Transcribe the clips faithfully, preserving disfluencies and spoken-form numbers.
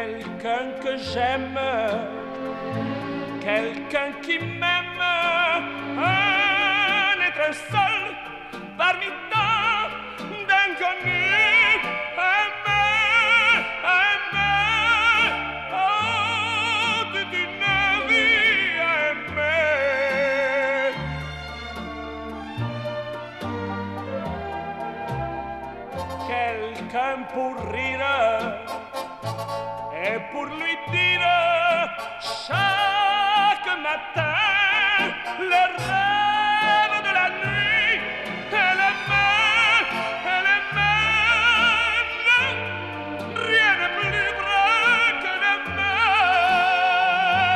quelqu'un que j'aime, quelqu'un qui m'aime, un étincelle parmi tant d'inconnus. Aimer, aimer, oh, toute une vie aimer. Quelqu'un pour rire et pour lui dire chaque matin le rêve de la nuit. Elle aime, elle aime, rien n'est plus vrai que d'aimer.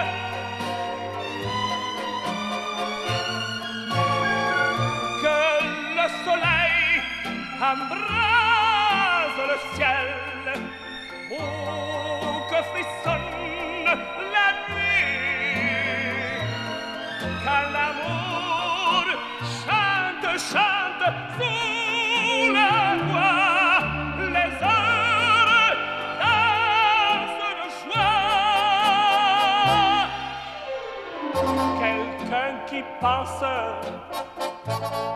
Que le soleil embrase le ciel, ou que frissonne la nuit, quand l'amour chante, chante sous la voix, les heures dansent de joie. Quelqu'un qui pense